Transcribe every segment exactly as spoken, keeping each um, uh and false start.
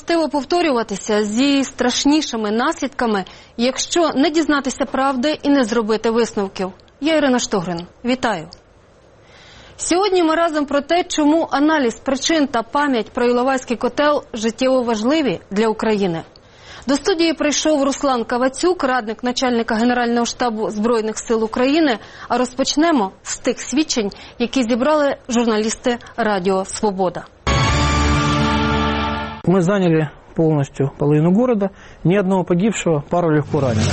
властиво повторюватися зі страшнішими наслідками, якщо не дізнатися правди і не зробити висновків. Я Ірина Штогрин. Вітаю. Сьогодні ми разом про те, чому аналіз причин та пам'ять про Іловайський котел життєво важливі для України. До студії прийшов Руслан Кавацюк, радник начальника Генерального штабу Збройних сил України. А розпочнемо з тих свідчень, які зібрали журналісти Радіо Свобода. Мы заняли полностью половину города, ни одного погибшего, пару легко раненых.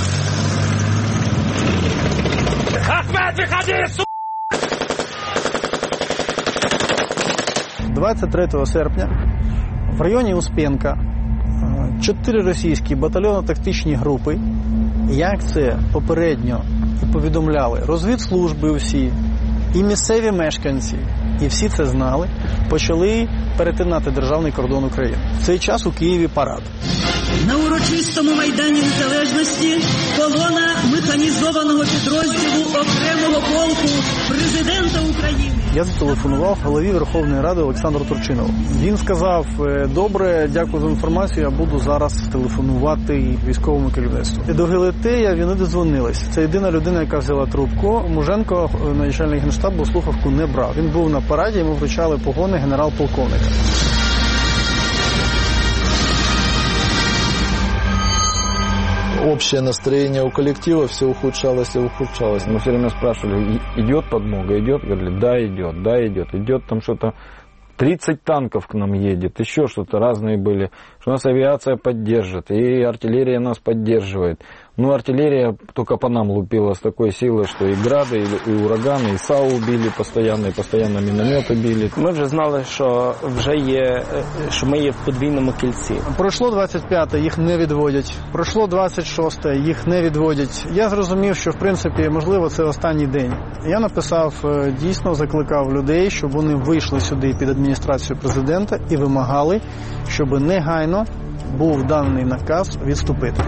Ахмед, выходи, су***! двадцять третього серпня в районі Успенка чотири російські батальйонно-тактичні групи, як це попередньо і повідомляли розвідслужби усі, і місцеві мешканці, і всі це знали, почали перетинати державний кордон України. В цей час у Києві парад. На урочистому Майдані Незалежності колона механізованого підрозділу окремого полку Президента України. Я зателефонував голові Верховної Ради Олександру Турчинову. Він сказав: добре, дякую за інформацію, я буду зараз телефонувати військовому керівництву. І до Гелетея вони додзвонились. Це єдина людина, яка взяла трубку. Муженко, начальник Генштабу, слухавку не брав. Він був на параді, йому вручали погони генерал-полковника. Общее настроение у коллектива все ухудшалось и ухудшалось. Мы все время спрашивали, идет подмога, идет? Говорили, да, идет, да, идет. Идет там что-то, тридцать танков к нам едет, еще что-то разные были. Что у нас авиация поддержит, и артиллерия нас поддерживает. Ну, артиллерия только по нам лупила с такой силой, что и грады, и, и ураганы, и САУ били постоянно, и постоянно минометы били. Ми вже знали, що вже є, що ми є в подвійному кільці. Пройшло двадцять п'яте, їх не відводять. Пройшло двадцять шосте, їх не відводять. Я зрозумів, що, в принципі, можливо, це останній день. Я написав, дійсно закликав людей, щоб вони вийшли сюди під адміністрацію президента і вимагали, щоб негайно був даний наказ відступити.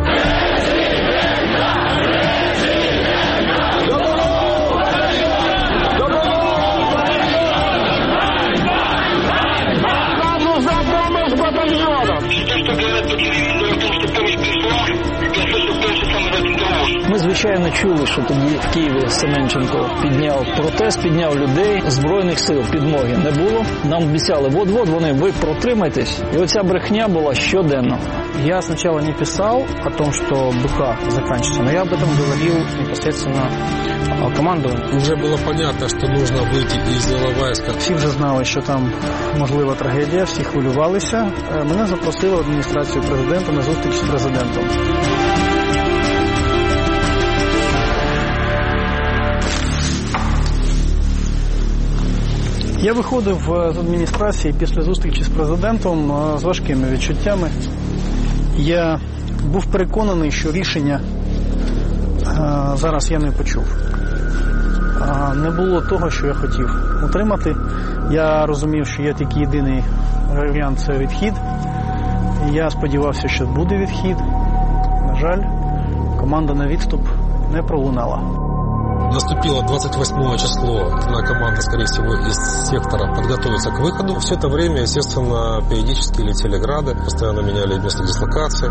Ми, звичайно, чули, що тоді в Києві Семенченко підняв протест, підняв людей. Збройних сил підмоги не було. Нам обіцяли, вот-вот, вони, ви протримайтесь. І оця брехня була щоденно. Я спочатку не писав о том, что БК заканчивается, но я об этом говорил непосредственно командованию. Уже было понятно, что нужно выйти из Іловайська. Всі вже знали, що там можлива трагедія, всі хвилювалися. Мене запросили в адміністрацію президента на зустріч з президентом. Я виходив з адміністрації після зустрічі з президентом з важкими відчуттями. Я був переконаний, що рішення зараз я не почув. Не було того, що я хотів отримати. Я розумів, що є тільки єдиний варіант – це відхід. Я сподівався, що буде відхід. На жаль, команда на відступ не пролунала. Наступило двадцать восьмое число, одна команда, скорее всего, из сектора подготовится к выходу. Все это время, естественно, периодически летели грады, постоянно меняли место дислокации.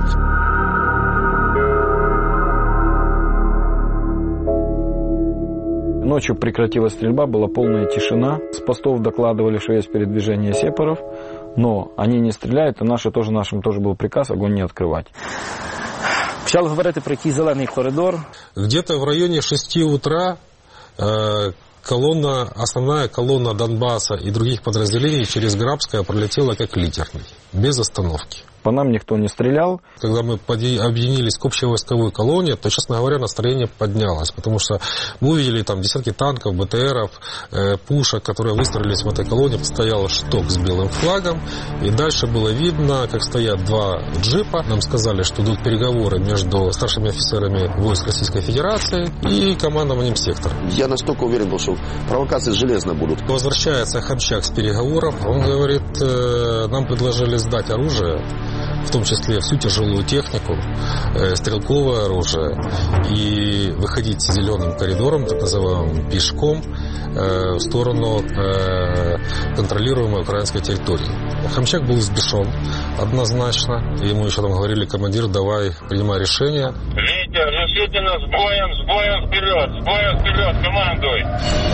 Ночью прекратилась стрельба, была полная тишина. С постов докладывали, что есть передвижение сепаров, но они не стреляют, и наши тоже, нашим тоже был приказ огонь не открывать. Почали говорити про якийсь зелений коридор. Где-то в районе шести утра э, колонна, основная колонна Донбасса и других подразделений через Грабское пролетела как литерный, без остановки. По нам никто не стрелял. Когда мы объединились к общевойсковой колонне, то, честно говоря, настроение поднялось, потому что мы увидели там десятки танков, БТРов, э, пушек, которые выстроились в этой колонне, стоял шток с белым флагом, и дальше было видно, как стоят два джипа. Нам сказали, что идут переговоры между старшими офицерами войск Российской Федерации и командованием сектора. Я настолько уверен был, что провокации железно будут. Возвращается Хомчак с переговоров, он говорит, э, нам предложили сдать оружие, в том числе всю тяжелую технику, э, стрелковое оружие, и выходить зеленым коридором, так называемым, пешком, э, в сторону э, контролируемой украинской территории. Хомчак был взбешен однозначно. Ему еще там говорили: командир, давай, принимай решение. Ветер, решительно с боем, с боем вперед, с боем вперед, командуй.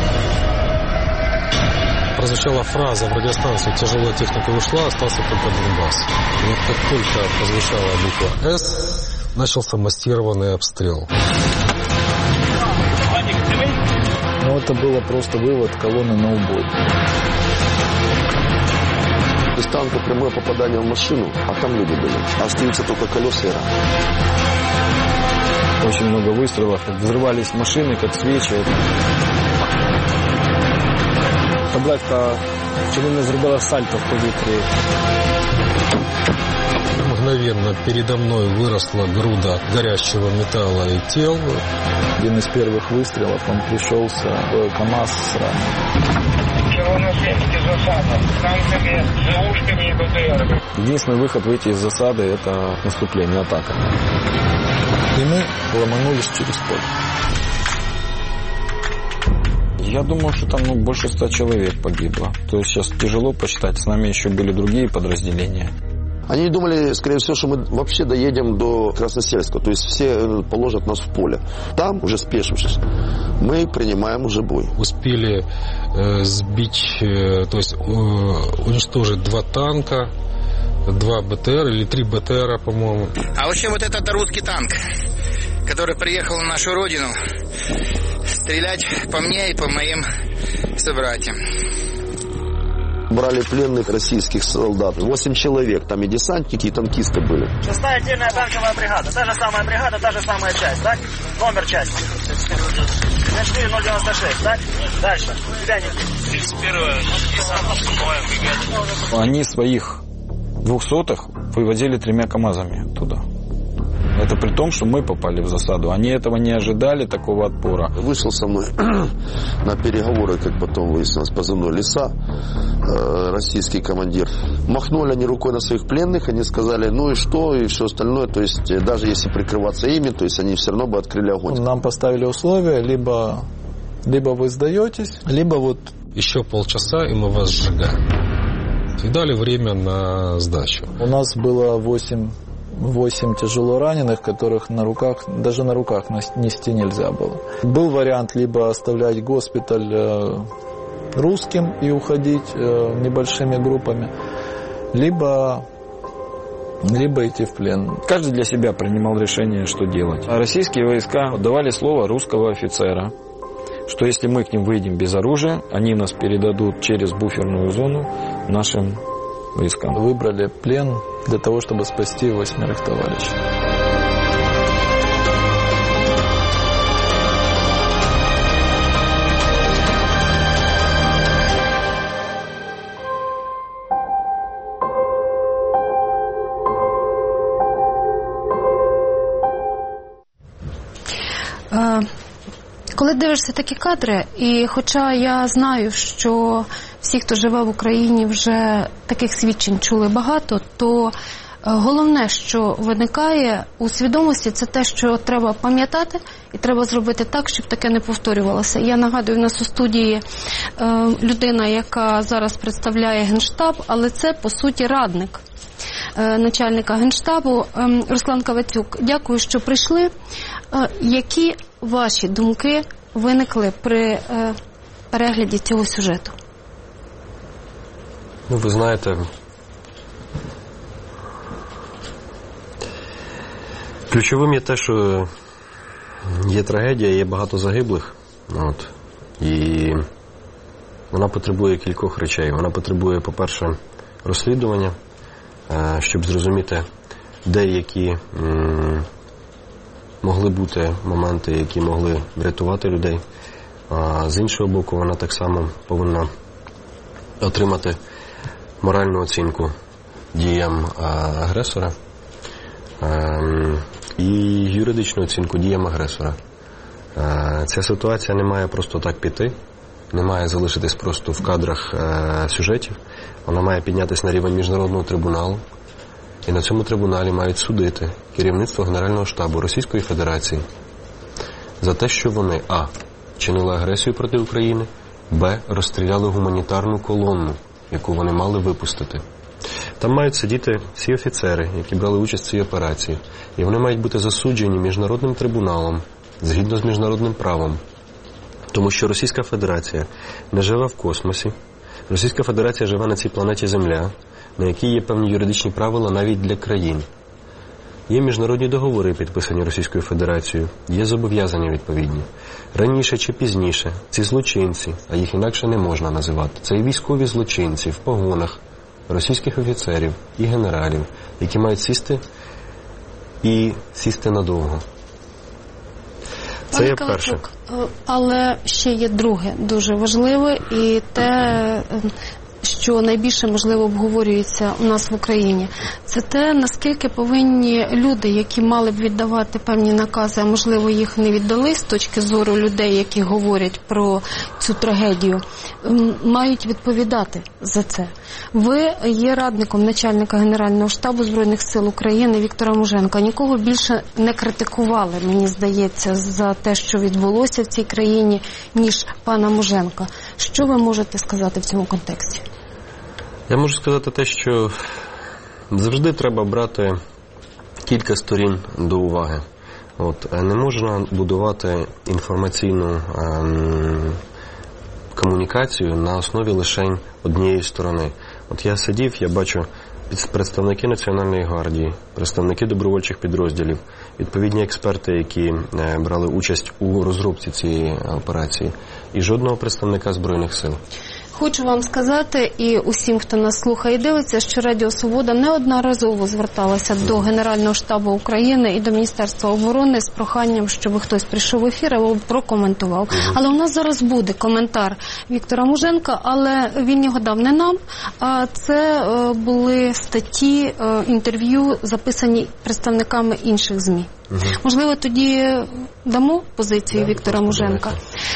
Прозвучала фраза в радиостанцию: тяжелая техника ушла, остался только Донбасс. И как только прозвучала буква «С», начался массированный обстрел. Но это было просто вывод колонны на убой. Из танка прямое попадание в машину, а там люди были. Остаются только колеса и раны. Очень много выстрелов. Взрывались машины, как свечи. Таблетка чому не зробила сальто в повітрі. Мгновенно передо мной выросла груда горящего металла и тел. Один из первых выстрелов, он пришелся в КАМАЗ с раненым. Червоносемьский засада с танками, ЗУшками и БТРами. Единственный выход выйти из засады – это наступление, атака. И мы ломанулись через поле. Я думаю, что там ну, больше ста человек погибло. То есть сейчас тяжело посчитать. С нами еще были другие подразделения. Они думали, скорее всего, что мы вообще доедем до Красносельска. То есть все положат нас в поле. Там, уже спешившись, мы принимаем уже бой. Успели э, сбить, э, то есть э, уничтожить два танка, два БТР или три БТРа, по-моему. А вообще вот этот русский танк, который приехал на нашу родину стрелять по мне и по моим собратьям. Брали пленных российских солдат. Восемь человек. Там и десантники, и танкисты были. Шестая отдельная танковая бригада. Та же самая бригада, та же самая часть, так? Номер части. четыре ноль девяносто шесть, так? Дальше. тридцать первая десантно-штурмовая бригада. Они своих двухсотых вывозили тремя КАМАЗами туда. Это при том, что мы попали в засаду. Они этого не ожидали, такого отпора. Вышел со мной на переговоры, как потом выяснилось, позывной «Лиса», э, российский командир. Махнули они рукой на своих пленных, они сказали, ну и что, и все остальное. То есть даже если прикрываться ими, то есть они все равно бы открыли огонь. Нам поставили условия, либо, либо вы сдаетесь, либо вот... Еще полчаса, и мы вас сжигаем. И дали время на сдачу. У нас было восемь... Восемь тяжело раненых, которых на руках, даже на руках нести нельзя было. Был вариант либо оставлять госпиталь русским и уходить небольшими группами, либо, либо идти в плен. Каждый для себя принимал решение, что делать. А российские войска давали слово русского офицера, что если мы к ним выйдем без оружия, они нас передадут через буферную зону нашим войскам. Выбрали плен для того, чтобы спасти восьмерых товарищей. Коли дивишся такі кадри, і хоча я знаю, що всі, хто живе в Україні, вже таких свідчень чули багато, то головне, що виникає у свідомості, це те, що треба пам'ятати і треба зробити так, щоб таке не повторювалося. Я нагадую, у нас у студії людина, яка зараз представляє Генштаб, але це, по суті, радник начальника Генштабу Руслан Кавацюк. Дякую, що прийшли. Які ваші думки виникли при перегляді цього сюжету? Ну, ви знаєте, ключовим є те, що є трагедія, є багато загиблих. От. І вона потребує кількох речей. Вона потребує, по-перше, розслідування, щоб зрозуміти, де які м- могли бути моменти, які могли врятувати людей. А з іншого боку, вона так само повинна отримати моральну оцінку діям агресора і юридичну оцінку діям агресора. Ця ситуація не має просто так піти, не має залишитись просто в кадрах сюжетів. Вона має піднятися на рівень міжнародного трибуналу, І на цьому трибуналі мають судити керівництво Генерального штабу Російської Федерації за те, що вони а. чинили агресію проти України, б. розстріляли гуманітарну колонну, яку вони мали випустити. Там мають сидіти всі офіцери, які брали участь в цій операції, і вони мають бути засуджені міжнародним трибуналом, згідно з міжнародним правом. Тому що Російська Федерація не живе в космосі, Російська Федерація живе на цій планеті Земля, на якій є певні юридичні правила навіть для країн. Є міжнародні договори, підписані Російською Федерацією, є зобов'язання відповідні. Раніше чи пізніше ці злочинці, а їх інакше не можна називати, це і військові злочинці в погонах російських офіцерів і генералів, які мають сісти і сісти надовго. Це є перше. Але ще є друге, дуже важливе, і те, що найбільше, можливо, обговорюється у нас в Україні. Це те, наскільки повинні люди, які мали б віддавати певні накази, а можливо їх не віддали з точки зору людей, які говорять про цю трагедію, мають відповідати за це. Ви є радником начальника Генерального штабу Збройних сил України Віктора Муженка. Нікого більше не критикували, мені здається, за те, що відбулося в цій країні, ніж пана Муженка. Що ви можете сказати в цьому контексті? Я можу сказати те, що завжди треба брати кілька сторін до уваги. От, не можна будувати інформаційну ем, комунікацію на основі лише однієї сторони. От я сидів, я бачу представники Національної гвардії, представники добровольчих підрозділів, відповідні експерти, які брали участь у розробці цієї операції, і жодного представника Збройних сил. Хочу вам сказати і усім, хто нас слухає і дивиться, що Радіо Свобода неодноразово зверталася до Генерального штабу України і до Міністерства оборони з проханням, щоб хтось прийшов в ефір або прокоментував. Mm-hmm. Але у нас зараз буде коментар Віктора Муженка, але він його дав не нам, а це е, були статті, е, інтерв'ю, записані представниками інших ЗМІ. Mm-hmm. Можливо, тоді дамо позицію yeah, Віктора Муженка.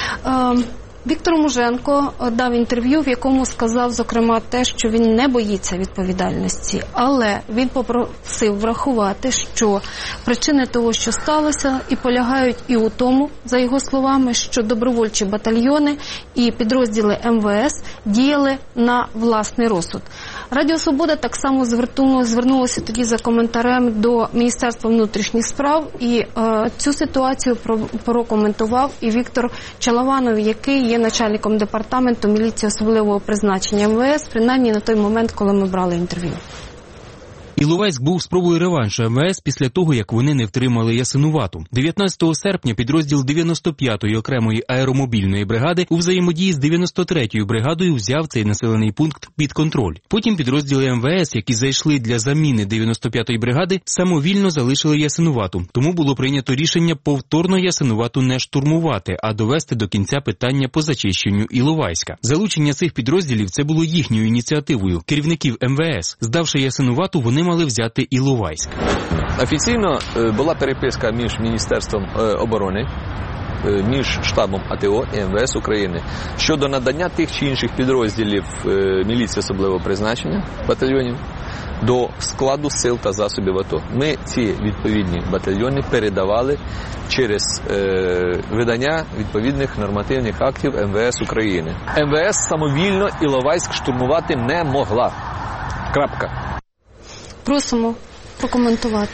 Віктор Муженко дав інтерв'ю, в якому сказав, зокрема, те, що він не боїться відповідальності, але він попросив врахувати, що причини того, що сталося, і полягають і у тому, за його словами, що добровольчі батальйони і підрозділи ем ве ес діяли на власний розсуд. Радіо Свобода так само звернулося тоді за коментарем до Міністерства внутрішніх справ, і е, цю ситуацію прокоментував і Віктор Чалаванов, який є начальником департаменту міліції особливого призначення ем ве ес, принаймні на той момент, коли ми брали інтерв'ю. Іловайськ був спробою реваншу ем ве ес після того, як вони не втримали Ясинувату. дев'ятнадцятого серпня підрозділ дев'яносто п'ятої окремої аеромобільної бригади у взаємодії з дев'яносто третьою бригадою взяв цей населений пункт під контроль. Потім підрозділи ем ве ес, які зайшли для заміни дев'яносто п'ятої бригади, самовільно залишили Ясинувату. Тому було прийнято рішення повторно Ясинувату не штурмувати, а довести до кінця питання по зачищенню Іловайська. Залучення цих підрозділів – це було їхньою ініціативою, керівників ем ве ес. Здавши Ясинувату, вони мали взяти Іловайськ. Офіційно була переписка між Міністерством оборони, між штабом а те о і ем ве ес України щодо надання тих чи інших підрозділів міліції особливого призначення, батальйонів, до складу сил та засобів АТО. Ми ці відповідні батальйони передавали через е, видання відповідних нормативних актів ем ве ес України. ем ве ес самовільно Іловайськ штурмувати не могла. Крапка. Просимо прокоментувати.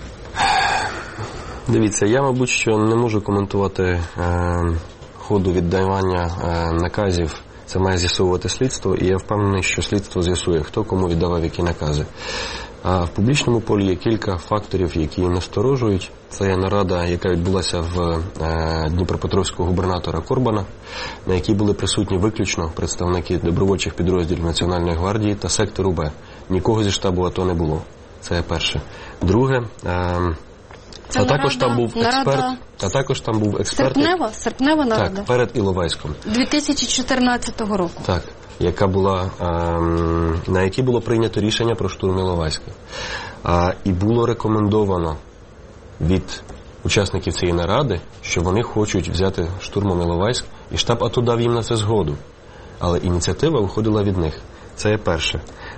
Дивіться, я, мабуть, що не можу коментувати е, ходу віддавання е, наказів. Це має з'ясовувати слідство, і я впевнений, що слідство з'ясує, хто кому віддавав які накази. А в публічному полі є кілька факторів, які насторожують. Це є нарада, яка відбулася в е, Дніпропетровського губернатора Корбана, на якій були присутні виключно представники добровольчих підрозділів Національної гвардії та сектору Б. Нікого зі штабу АТО не було. Це перше. Друге, е, Це а нарада, також там був експерт, нарада... а також там був експерт. Серпнева, серпнева нарада. Так, перед Іловайськом. дві тисячі чотирнадцятого року. Так, яка була, ем, на якій було прийнято рішення про штурм Іловайська. А, і було рекомендовано від учасників цієї наради, що вони хочуть взяти штурмом Іловайськ, і штаб АТО дав їм на це згоду. Але ініціатива виходила від них. Це є перше.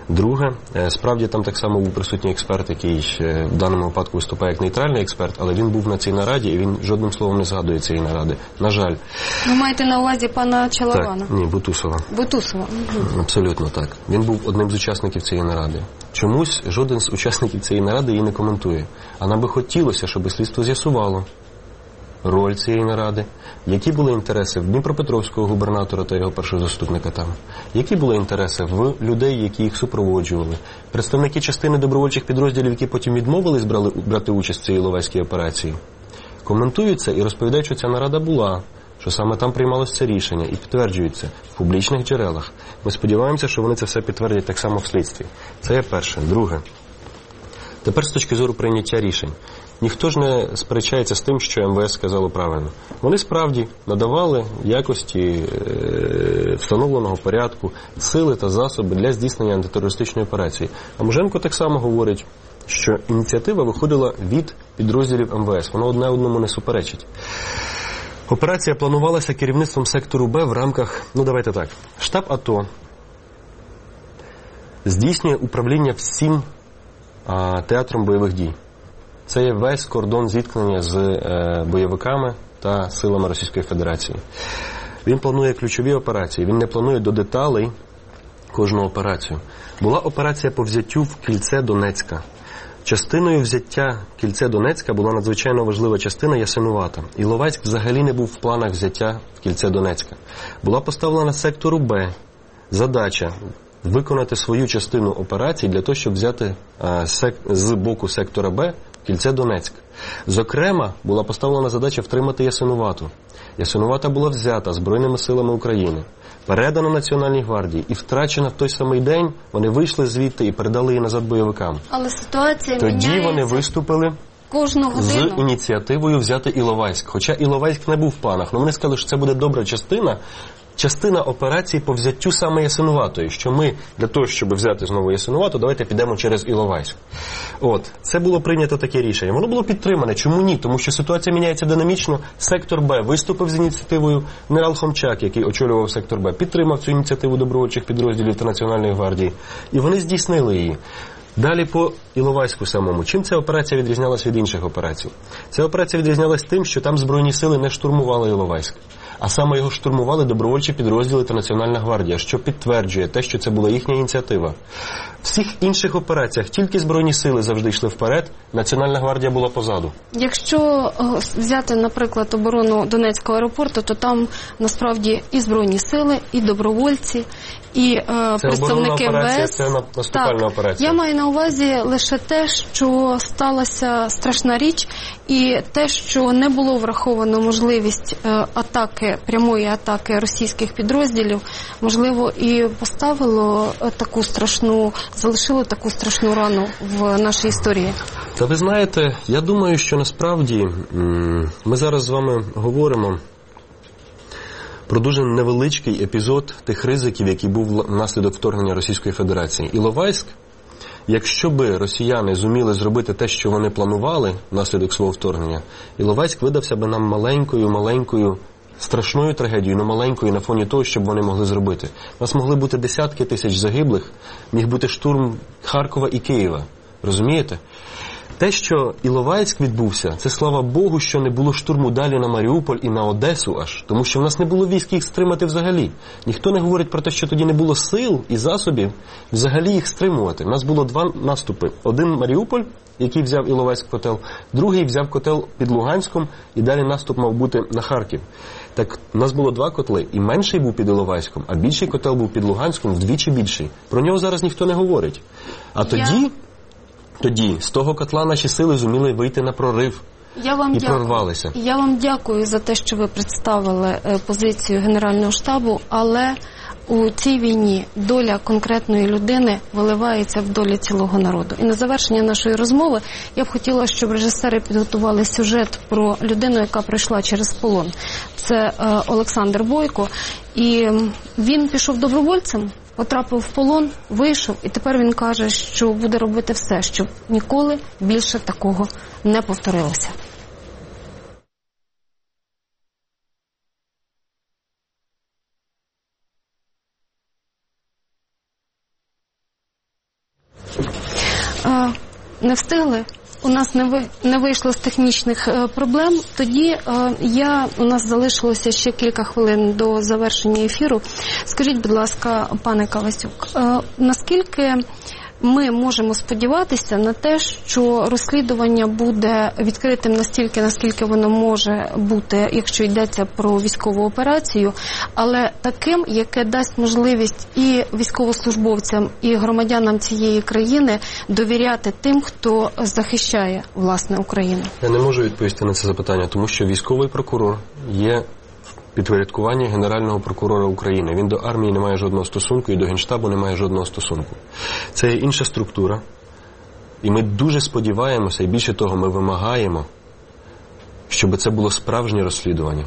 Друге, справді там так само був присутній експерт, який в даному випадку виступає як нейтральний експерт, але він був на цій нараді і він жодним словом не згадує цієї наради. На жаль. Ви маєте на увазі пана Чалавана? Так, ні, Бутусова. Бутусова. Угу. Абсолютно так. Він був одним з учасників цієї наради. Чомусь жоден з учасників цієї наради її не коментує. А нам би хотілося, щоб слідство з'ясувало роль цієї наради, які були інтереси в Дніпропетровського губернатора та його першого заступника там, які були інтереси в людей, які їх супроводжували, представники частини добровольчих підрозділів, які потім відмовились брали, брати участь в цій Іловайській операції, коментуються і розповідають, що ця нарада була, що саме там приймалося це рішення, і підтверджується в публічних джерелах. Ми сподіваємося, що вони це все підтвердять так само в слідстві. Це є перше. Друге. Тепер з точки зору прийняття рішень. Ніхто ж не сперечається з тим, що ем ве ес сказало правильно. Вони справді надавали в якості е, встановленого порядку сили та засоби для здійснення антитерористичної операції. А Муженко так само говорить, що ініціатива виходила від підрозділів ем ве ес. Воно одне одному не суперечить. Операція планувалася керівництвом сектору Б в рамках, ну давайте так, штаб АТО здійснює управління всім а, театром бойових дій. Це є весь кордон зіткнення з е, бойовиками та силами Російської Федерації. Він планує ключові операції, він не планує до деталей кожну операцію. Була операція по взяттю в Кільце Донецька. Частиною взяття Кільце Донецька була надзвичайно важлива частина Ясинувата. Іловайськ взагалі не був в планах взяття в Кільце Донецька. Була поставлена сектору Б задача виконати свою частину операцій для того, щоб взяти а, сек... з боку сектора Б Кільце Донецьк. Зокрема, була поставлена задача втримати Ясинувату. Ясинувата була взята Збройними силами України, передана Національній гвардії і втрачена в той самий день. Вони вийшли звідти і передали її назад бойовикам. Але ситуація Тоді міняється. вони виступили Кожну годину. з ініціативою взяти Іловайськ. Хоча Іловайськ не був в планах. Але вони сказали, що це буде добра частина, частина операції по взяттю саме Ясинуватої. Що ми для того, щоб взяти знову Ясинувату, давайте підемо через Іловайськ. От. Це було прийнято таке рішення. Воно було підтримане. Чому ні? Тому що ситуація міняється динамічно. Сектор Б виступив з ініціативою. Генерал Хомчак, який очолював сектор Б, підтримав цю ініціативу добровольчих підрозділів та Національної гвардії. І вони здійснили її. Далі по Іловайську самому. Чим ця операція відрізнялась від інших операцій? Ця операція відрізнялась тим, що там Збройні сили не штурмували Іловайськ, а саме його штурмували добровольчі підрозділи та Національна гвардія, що підтверджує те, що це була їхня ініціатива. В всіх інших операціях тільки Збройні сили завжди йшли вперед, Національна гвардія була позаду. Якщо взяти, наприклад, оборону Донецького аеропорту, то там насправді і Збройні сили, і добровольці, і е, представники ем ве ес. Це наступальна так, операція. Я маю на увазі лише те, що сталася страшна річ, і те, що не було враховано можливість е, атаки, прямої атаки російських підрозділів, можливо, і поставило е, таку страшну, залишило таку страшну рану в нашій історії. Та ви знаєте, я думаю, що насправді ми зараз з вами говоримо про дуже невеличкий епізод тих ризиків, який був внаслідок вторгнення Російської Федерації. Іловайськ, якщо би росіяни зуміли зробити те, що вони планували внаслідок свого вторгнення, Іловайськ видався би нам маленькою-маленькою, страшною трагедією, але маленькою на фоні того, що б вони могли зробити. У нас могли бути десятки тисяч загиблих, міг бути штурм Харкова і Києва. Розумієте? Те, що Іловайськ відбувся, це слава Богу, що не було штурму далі на Маріуполь і на Одесу аж, тому що в нас не було військ їх стримати взагалі. Ніхто не говорить про те, що тоді не було сил і засобів взагалі їх стримувати. У нас було два наступи. Один Маріуполь, який взяв Іловайськ котел, другий взяв котел під Луганськом, і далі наступ мав бути на Харків. Так, у нас було два котли, і менший був під Іловайськом, а більший котел був під Луганськом, вдвічі більший. Про нього зараз ніхто не говорить. А тоді... Тоді з того котла наші сили зуміли вийти на прорив Я вам і дякую. прорвалися. Я вам дякую за те, що ви представили позицію Генерального штабу, але у цій війні доля конкретної людини виливається в долю цілого народу. І на завершення нашої розмови я б хотіла, щоб режисери підготували сюжет про людину, яка пройшла через полон. Це е, Олександр Бойко, і він пішов добровольцем, потрапив в полон, вийшов, і тепер він каже, що буде робити все, щоб ніколи більше такого не повторилося. Е, не встигли? У нас не, ви, не вийшло з технічних е, проблем. Тоді е, я, у нас залишилося ще кілька хвилин до завершення ефіру. Скажіть, будь ласка, пане Кавасюк, е, наскільки ми можемо сподіватися на те, що розслідування буде відкритим настільки, наскільки воно може бути, якщо йдеться про військову операцію, але таким, яке дасть можливість і військовослужбовцям, і громадянам цієї країни довіряти тим, хто захищає, власне, Україну? Я не можу відповісти на це запитання, тому що військовий прокурор є підпорядкування Генерального прокурора України. Він до армії не має жодного стосунку і до Генштабу не має жодного стосунку. Це є інша структура. І ми дуже сподіваємося, і більше того, ми вимагаємо, щоб це було справжнє розслідування.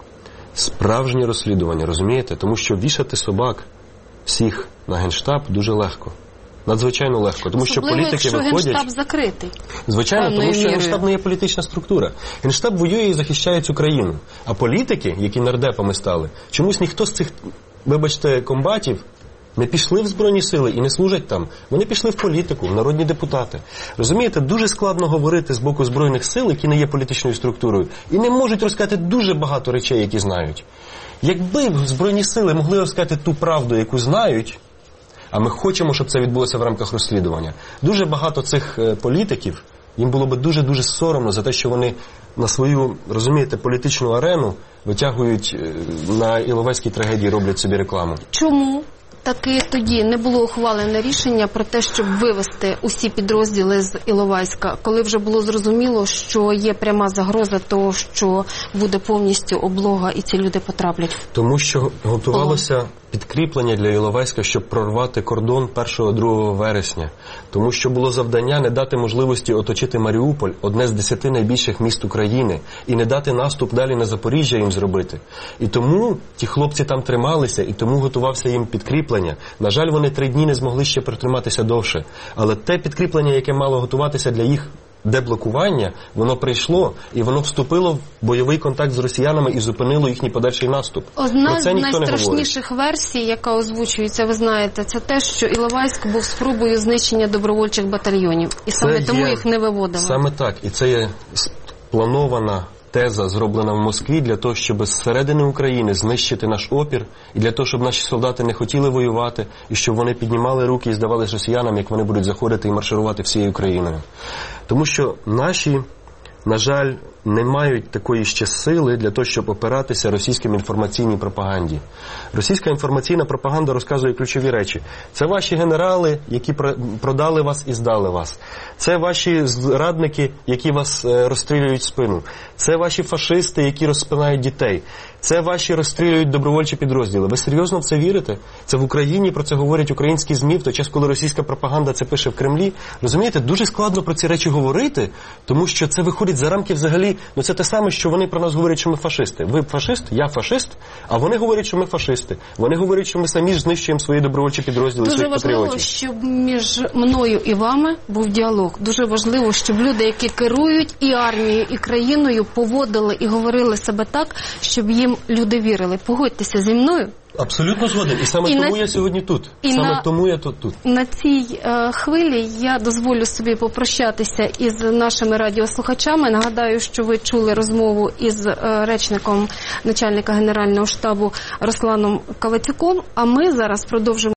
Справжнє розслідування, розумієте? Тому що вішати собак всіх на Генштаб дуже легко. Надзвичайно легко, тому Особливо, що політики якщо виходять... Генштаб закритий. Звичайно, тому що мірою. Генштаб не є політична структура. Генштаб воює і захищає цю країну. А політики, які нардепами стали, чомусь ніхто з цих, вибачте, комбатів не пішли в Збройні сили і не служать там. Вони пішли в політику, в народні депутати. Розумієте, дуже складно говорити з боку Збройних сил, які не є політичною структурою, і не можуть розказати дуже багато речей, які знають. Якби Збройні сили могли розказати ту правду, яку знають, а ми хочемо, щоб це відбулося в рамках розслідування. Дуже багато цих політиків, їм було би дуже-дуже соромно за те, що вони на свою, розумієте, політичну арену витягують на Іловайській трагедії, роблять собі рекламу. Чому таки тоді не було ухвалене рішення про те, щоб вивести усі підрозділи з Іловайська, коли вже було зрозуміло, що є пряма загроза того, що буде повністю облога і ці люди потраплять? Тому що готувалося підкріплення для Іловайська, щоб прорвати кордон першого-другого вересня. Тому що було завдання не дати можливості оточити Маріуполь, одне з десяти найбільших міст України, і не дати наступ далі на Запоріжжя їм зробити. І тому ті хлопці там трималися, і тому готувався їм підкріплення. На жаль, вони три дні не змогли ще протриматися довше. Але те підкріплення, яке мало готуватися для їх деблокування, воно прийшло, і воно вступило в бойовий контакт з росіянами і зупинило їхній подальший наступ. Одна з найстрашніших версій, яка озвучується, ви знаєте, це те, що Іловайськ був спробою знищення добровольчих батальйонів. І саме це тому є, їх не виводили. Саме так. І це є спланована теза, зроблена в Москві для того, щоб зсередини України знищити наш опір, і для того, щоб наші солдати не хотіли воювати, і щоб вони піднімали руки і здавались росіянам, як вони будуть заходити і марширувати всією країною. Тому що наші, на жаль, не мають такої ще сили для того, щоб опиратися російській інформаційній пропаганді. Російська інформаційна пропаганда розказує ключові речі. Це ваші генерали, які продали вас і здали вас. Це ваші зрадники, які вас розстрілюють в спину. Це ваші фашисти, які розпинають дітей. Це ваші розстрілюють добровольчі підрозділи. Ви серйозно в це вірите? Це в Україні, про це говорять українські ЗМІ, в той час, коли російська пропаганда це пише в Кремлі. Розумієте, дуже складно про ці речі говорити, тому що це виходить за рамки взагалі, ну це те саме, що вони про нас говорять, що ми фашисти. Ви фашист, я фашист, а вони говорять, що ми фашисти. Вони говорять, що ми самі ж знищуємо свої добровольчі підрозділи, Дуже своїх патріотів. важливо, щоб між мною і вами був діалог. Дуже важливо, щоб люди, які керують і армією, і країною, поводили і говорили себе так, щоб їм люди вірили. Погодьтеся зі мною. Абсолютно згоден. І саме і тому на... я сьогодні тут. І саме на... тому я тут. тут. На цій е, хвилі я дозволю собі попрощатися із нашими радіослухачами. Нагадаю, що ви чули розмову із е, речником начальника Генерального штабу Русланом Каватюком, а ми зараз продовжимо.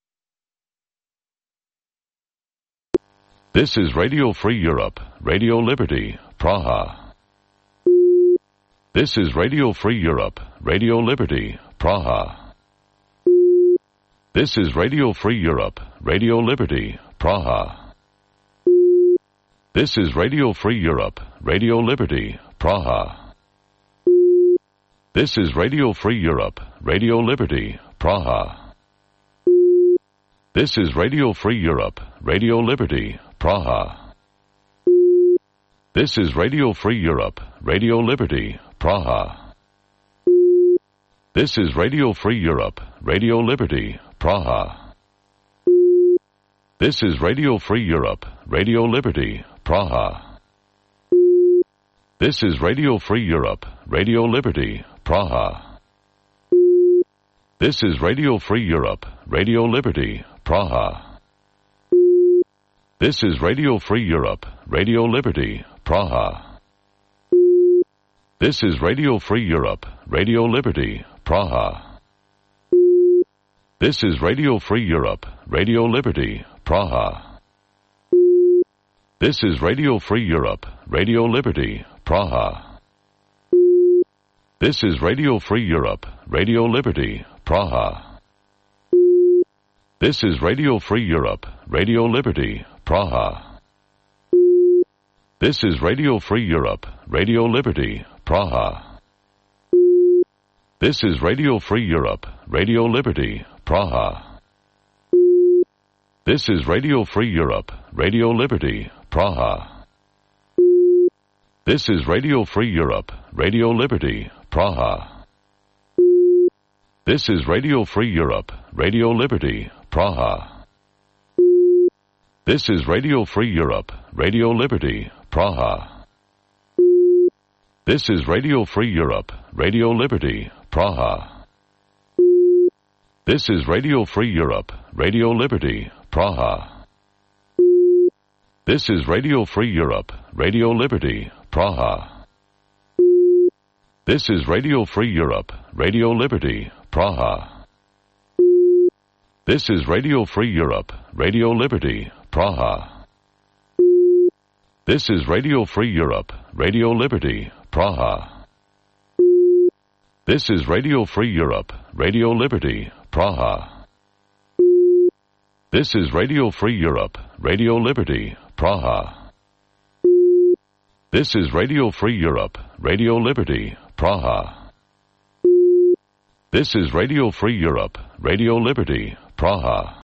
This is Radio Free Europe, Radio Liberty, Praha. This is Radio Free Europe, Radio Liberty, Praha. This is Radio Free Europe, Radio Liberty, Praha. This is Radio Free Europe, Radio Liberty, Praha. This is Radio Free Europe, Radio Liberty, Praha. This is Radio Free Europe, Radio Liberty, Praha. This is Radio Free Europe, Radio Liberty, Praha. This is Radio Free Europe, Radio Liberty, Praha. This is Radio Free Europe, Radio Liberty, Praha. This is Radio Free Europe, Radio Liberty, Praha. This is Radio Free Europe, Radio Liberty, Praha. This is Radio Free Europe, Radio Liberty, Praha. This is Radio Free Europe, Radio Liberty, Praha. This is Radio Free Europe, Radio Liberty, Praha. This is Radio Free Europe, Radio Liberty, Praha. This is Radio Free Europe, Radio Liberty, Praha. This is Radio Free Europe, Radio Liberty, Praha. This is Radio Free Europe, Radio Liberty, Praha. This is Radio Free Europe, Radio Liberty, Praha. This is Radio Free Europe, Radio Liberty, Praha. This is Radio Free Europe, Radio Liberty, Praha. This is Radio Free Europe, Radio Liberty, Praha. This is Radio Free Europe, Radio Liberty, Praha. This is Radio Free Europe, Radio Liberty, Praha. This is Radio Free Europe, Radio Liberty, Praha. This is Radio Free Europe, Radio Liberty, Praha. This is Radio Free Europe, Radio Liberty, Praha. This is Radio Free Europe, Radio Liberty, Praha. This is Radio Free Europe, Radio Liberty, Praha. This is Radio Free Europe, Radio Liberty, Praha. This is Radio Free Europe, Radio Liberty, Praha. This is Radio Free Europe, Radio Liberty, Praha. This is Radio Free Europe, Radio Liberty, Praha.